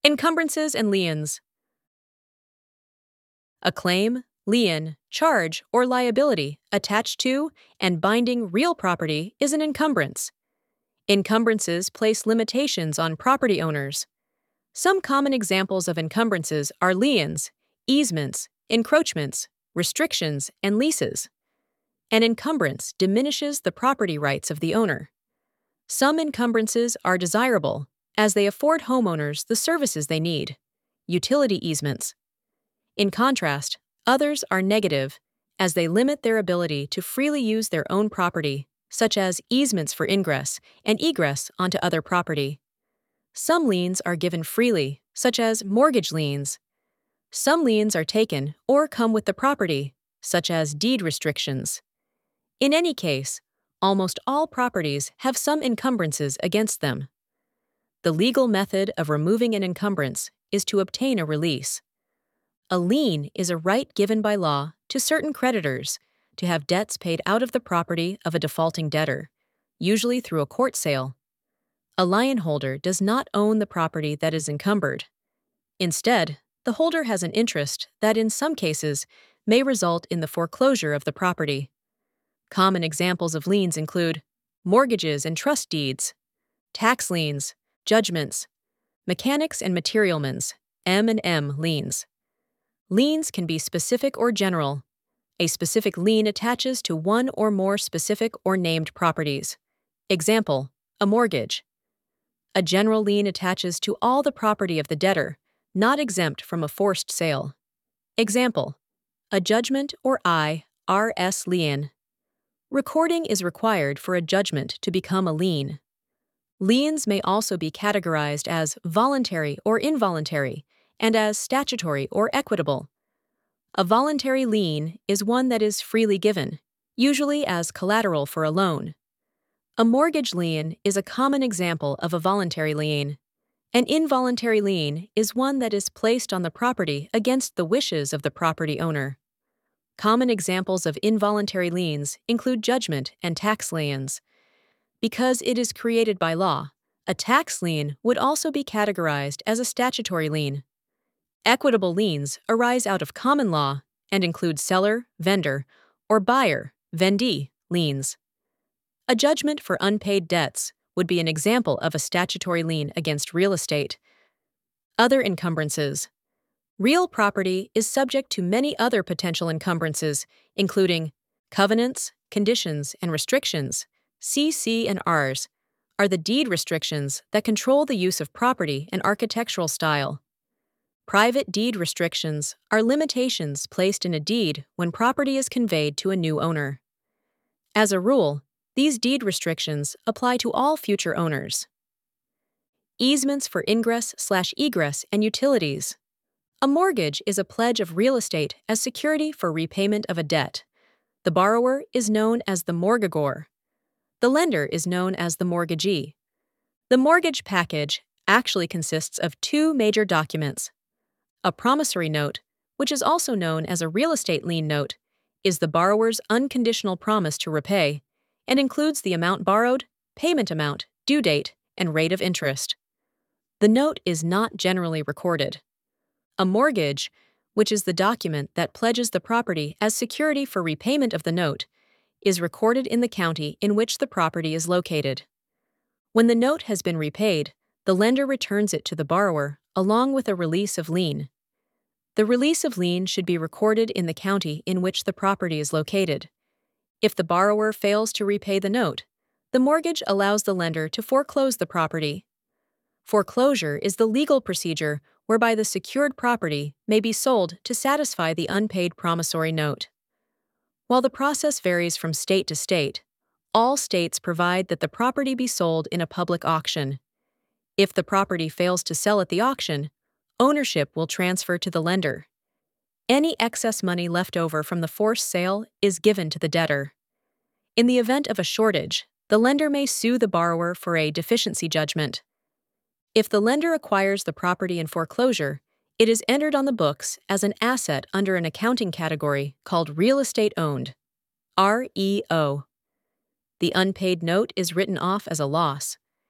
Encumbrances and liens. A claim, lien, charge, or liability attached to and binding real property is an encumbrance. Encumbrances place limitations on property owners. Some common examples of encumbrances are liens, easements, encroachments, restrictions, and leases. An encumbrance diminishes the property rights of the owner. Some encumbrances are desirable, as they afford homeowners the services they need. Utility easements. In contrast, others are negative, as they limit their ability to freely use their own property, such as easements for ingress and egress onto other property. Some liens are given freely, such as mortgage liens. Some liens are taken or come with the property, such as deed restrictions. In any case, almost all properties have some encumbrances against them. The legal method of removing an encumbrance is to obtain a release. A lien is a right given by law to certain creditors to have debts paid out of the property of a defaulting debtor, usually through a court sale. A lien holder does not own the property that is encumbered. Instead, the holder has an interest that in some cases may result in the foreclosure of the property. Common examples of liens include mortgages and trust deeds, tax liens, judgments, mechanics and materialments, M&M liens. Liens can be specific or general. A specific lien attaches to one or more specific or named properties. Example, a mortgage. A general lien attaches to all the property of the debtor, not exempt from a forced sale. Example, a judgment or I.R.S. lien. Recording is required for a judgment to become a lien. Liens may also be categorized as voluntary or involuntary, and as statutory or equitable. A voluntary lien is one that is freely given, usually as collateral for a loan. A mortgage lien is a common example of a voluntary lien. An involuntary lien is one that is placed on the property against the wishes of the property owner. Common examples of involuntary liens include judgment and tax liens. Because it is created by law, a tax lien would also be categorized as a statutory lien. Equitable liens arise out of common law and include seller, vendor, or buyer, vendee, liens. A judgment for unpaid debts would be an example of a statutory lien against real estate. Other encumbrances. Real property is subject to many other potential encumbrances, including covenants, conditions, and restrictions. CC and Rs are the deed restrictions that control the use of property and architectural style. Private deed restrictions are limitations placed in a deed when property is conveyed to a new owner. As a rule, these deed restrictions apply to all future owners. Easements for ingress/egress and utilities. A mortgage is a pledge of real estate as security for repayment of a debt. The borrower is known as the mortgagor. The lender is known as the mortgagee. The mortgage package actually consists of two major documents. A promissory note, which is also known as a real estate lien note, is the borrower's unconditional promise to repay, and includes the amount borrowed, payment amount, due date, and rate of interest. The note is not generally recorded. A mortgage, which is the document that pledges the property as security for repayment of the note, is recorded in the county in which the property is located. When the note has been repaid, the lender returns it to the borrower along with a release of lien. The release of lien should be recorded in the county in which the property is located. If the borrower fails to repay the note, the mortgage allows the lender to foreclose the property. Foreclosure is the legal procedure whereby the secured property may be sold to satisfy the unpaid promissory note. While the process varies from state to state, all states provide that the property be sold in a public auction. If the property fails to sell at the auction, ownership will transfer to the lender. Any excess money left over from the forced sale is given to the debtor. In the event of a shortage, the lender may sue the borrower for a deficiency judgment. If the lender acquires the property in foreclosure, it is entered on the books as an asset under an accounting category called real estate owned, REO. The unpaid note is written off as a loss.